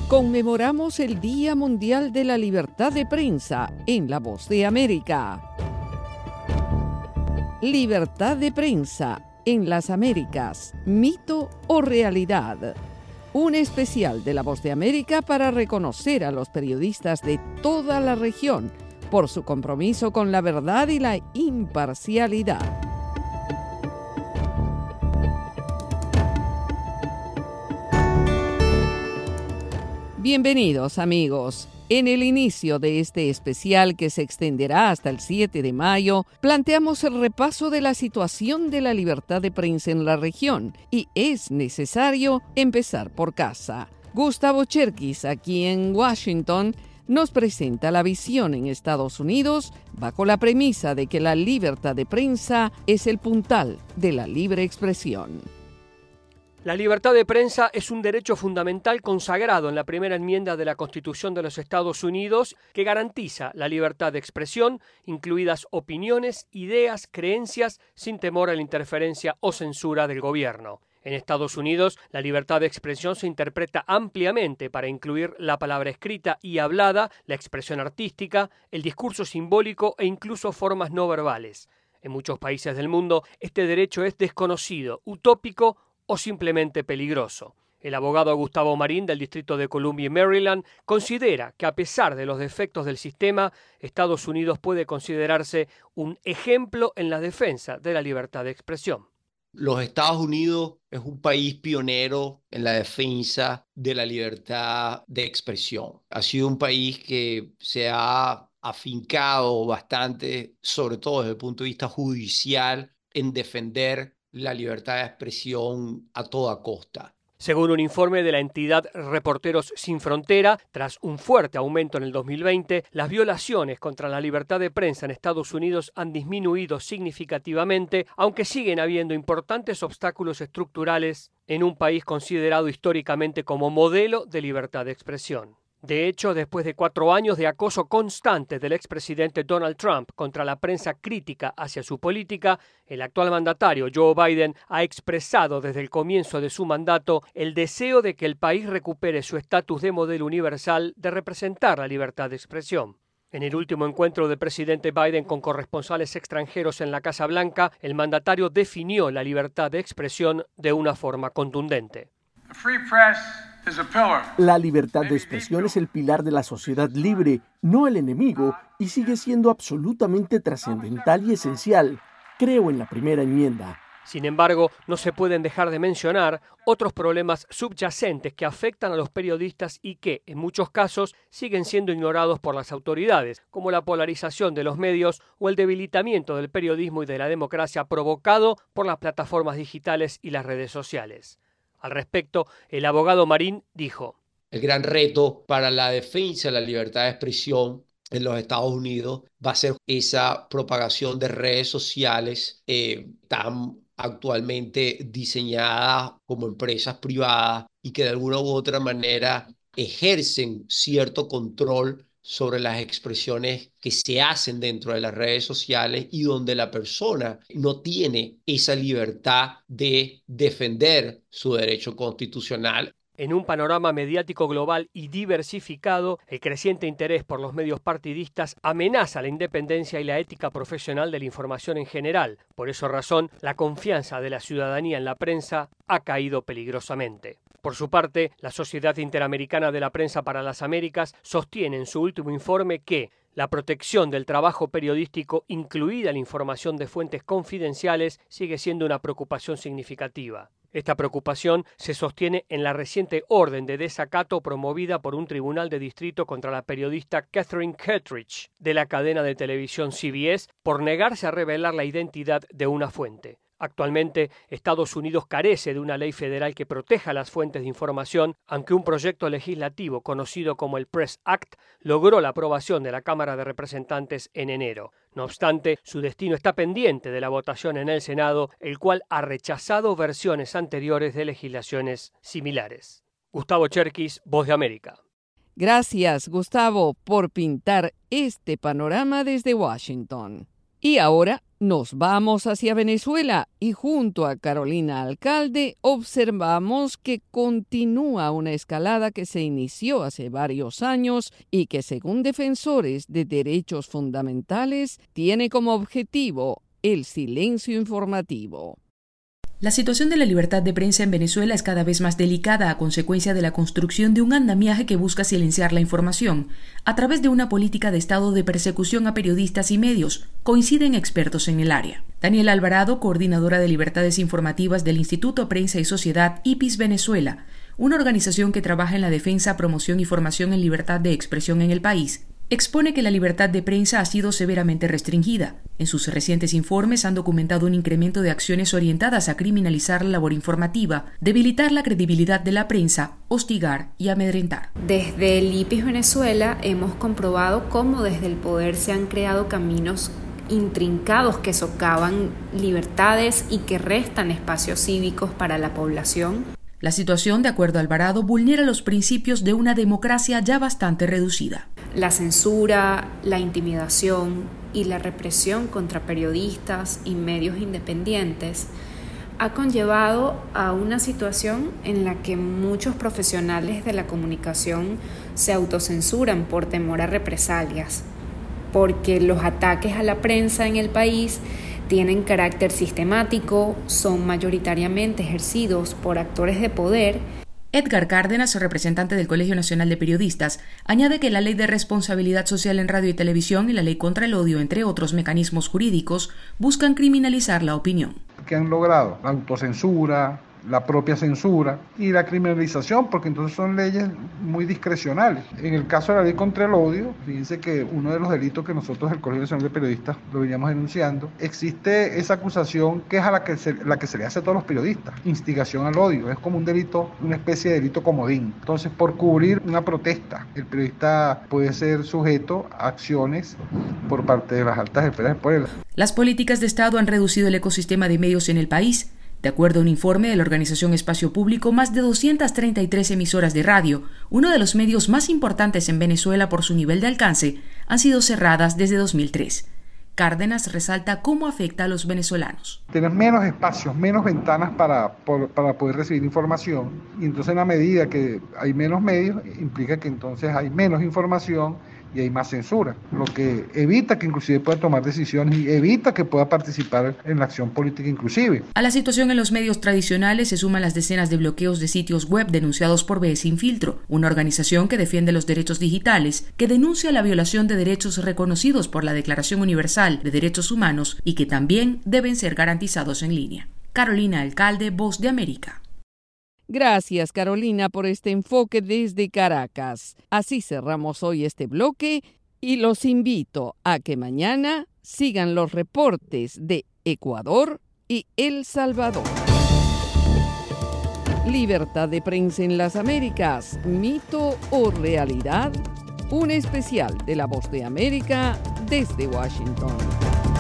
Conmemoramos el Día Mundial de la Libertad de Prensa en La Voz de América. Libertad de prensa en las Américas, ¿mito o realidad? Un especial de La Voz de América para reconocer a los periodistas de toda la región por su compromiso con la verdad y la imparcialidad. Bienvenidos, amigos. En el inicio de este especial, que se extenderá hasta el 7 de mayo, planteamos el repaso de la situación de la libertad de prensa en la región y es necesario empezar por casa. Gustavo Cherkis, aquí en Washington, nos presenta la visión en Estados Unidos bajo la premisa de que la libertad de prensa es el puntal de la libre expresión. La libertad de prensa es un derecho fundamental consagrado en la primera enmienda de la Constitución de los Estados Unidos que garantiza la libertad de expresión, incluidas opiniones, ideas, creencias, sin temor a la interferencia o censura del gobierno. En Estados Unidos, la libertad de expresión se interpreta ampliamente para incluir la palabra escrita y hablada, la expresión artística, el discurso simbólico e incluso formas no verbales. En muchos países del mundo, este derecho es desconocido, utópico o simplemente peligroso. El abogado Gustavo Marín, del Distrito de Columbia y Maryland, considera que a pesar de los defectos del sistema, Estados Unidos puede considerarse un ejemplo en la defensa de la libertad de expresión. Los Estados Unidos es un país pionero en la defensa de la libertad de expresión. Ha sido un país que se ha afincado bastante, sobre todo desde el punto de vista judicial, en defender la libertad de expresión a toda costa. Según un informe de la entidad Reporteros Sin Frontera, tras un fuerte aumento en el 2020, las violaciones contra la libertad de prensa en Estados Unidos han disminuido significativamente, aunque siguen habiendo importantes obstáculos estructurales en un país considerado históricamente como modelo de libertad de expresión. De hecho, después de 4 años de acoso constante del expresidente Donald Trump contra la prensa crítica hacia su política, el actual mandatario Joe Biden ha expresado desde el comienzo de su mandato el deseo de que el país recupere su estatus de modelo universal de representar la libertad de expresión. En el último encuentro del presidente Biden con corresponsales extranjeros en la Casa Blanca, el mandatario definió la libertad de expresión de una forma contundente. La libertad de expresión es el pilar de la sociedad libre, no el enemigo, y sigue siendo absolutamente trascendental y esencial. Creo en la primera enmienda. Sin embargo, no se pueden dejar de mencionar otros problemas subyacentes que afectan a los periodistas y que, en muchos casos, siguen siendo ignorados por las autoridades, como la polarización de los medios o el debilitamiento del periodismo y de la democracia provocado por las plataformas digitales y las redes sociales. Al respecto, el abogado Marín dijo: el gran reto para la defensa de la libertad de expresión en los Estados Unidos va a ser esa propagación de redes sociales tan actualmente diseñadas como empresas privadas y que de alguna u otra manera ejercen cierto control sobre las expresiones que se hacen dentro de las redes sociales y donde la persona no tiene esa libertad de defender su derecho constitucional. En un panorama mediático global y diversificado, el creciente interés por los medios partidistas amenaza la independencia y la ética profesional de la información en general. Por esa razón, la confianza de la ciudadanía en la prensa ha caído peligrosamente. Por su parte, la Sociedad Interamericana de la Prensa para las Américas sostiene en su último informe que la protección del trabajo periodístico, incluida la información de fuentes confidenciales, sigue siendo una preocupación significativa. Esta preocupación se sostiene en la reciente orden de desacato promovida por un tribunal de distrito contra la periodista Catherine Kittredge de la cadena de televisión CBS por negarse a revelar la identidad de una fuente. Actualmente, Estados Unidos carece de una ley federal que proteja las fuentes de información, aunque un proyecto legislativo conocido como el Press Act logró la aprobación de la Cámara de Representantes en enero. No obstante, su destino está pendiente de la votación en el Senado, el cual ha rechazado versiones anteriores de legislaciones similares. Gustavo Cherkis, Voz de América. Gracias, Gustavo, por pintar este panorama desde Washington. Y ahora nos vamos hacia Venezuela y junto a Carolina Alcalde observamos que continúa una escalada que se inició hace varios años y que, según defensores de derechos fundamentales, tiene como objetivo el silencio informativo. La situación de la libertad de prensa en Venezuela es cada vez más delicada a consecuencia de la construcción de un andamiaje que busca silenciar la información a través de una política de Estado de persecución a periodistas y medios, coinciden expertos en el área. Daniela Alvarado, coordinadora de libertades informativas del Instituto Prensa y Sociedad IPIS Venezuela, una organización que trabaja en la defensa, promoción y formación en libertad de expresión en el país, expone que la libertad de prensa ha sido severamente restringida. En sus recientes informes han documentado un incremento de acciones orientadas a criminalizar la labor informativa, debilitar la credibilidad de la prensa, hostigar y amedrentar. Desde el IPIS Venezuela hemos comprobado cómo desde el poder se han creado caminos intrincados que socavan libertades y que restan espacios cívicos para la población. La situación, de acuerdo a Alvarado, vulnera los principios de una democracia ya bastante reducida. La censura, la intimidación y la represión contra periodistas y medios independientes ha conllevado a una situación en la que muchos profesionales de la comunicación se autocensuran por temor a represalias, porque los ataques a la prensa en el país tienen carácter sistemático, son mayoritariamente ejercidos por actores de poder. Edgar Cárdenas, representante del Colegio Nacional de Periodistas, añade que la Ley de Responsabilidad Social en Radio y Televisión y la Ley contra el Odio, entre otros mecanismos jurídicos, buscan criminalizar la opinión. ¿Qué han logrado? La autocensura, la propia censura y la criminalización, porque entonces son leyes muy discrecionales. En el caso de la ley contra el odio, fíjense que uno de los delitos que nosotros del Colegio Nacional de Periodistas lo veníamos denunciando, existe esa acusación que es a la que se le hace a todos los periodistas, instigación al odio, es como un delito, una especie de delito comodín. Entonces, por cubrir una protesta, el periodista puede ser sujeto a acciones por parte de las altas esferas del poder. Las políticas de Estado han reducido el ecosistema de medios en el país. De acuerdo a un informe de la organización Espacio Público, más de 233 emisoras de radio, uno de los medios más importantes en Venezuela por su nivel de alcance, han sido cerradas desde 2003. Cárdenas resalta cómo afecta a los venezolanos. Tienes menos espacios, menos ventanas para poder recibir información, y entonces en la medida que hay menos medios, implica que entonces hay menos información y hay más censura, lo que evita que inclusive pueda tomar decisiones y evita que pueda participar en la acción política inclusive. A la situación en los medios tradicionales se suman las decenas de bloqueos de sitios web denunciados por BE Sin Filtro, una organización que defiende los derechos digitales, que denuncia la violación de derechos reconocidos por la Declaración Universal de Derechos Humanos y que también deben ser garantizados en línea. Carolina Alcalde, Voz de América. Gracias, Carolina, por este enfoque desde Caracas. Así cerramos hoy este bloque y los invito a que mañana sigan los reportes de Ecuador y El Salvador. Libertad de prensa en las Américas, ¿mito o realidad? Un especial de La Voz de América desde Washington.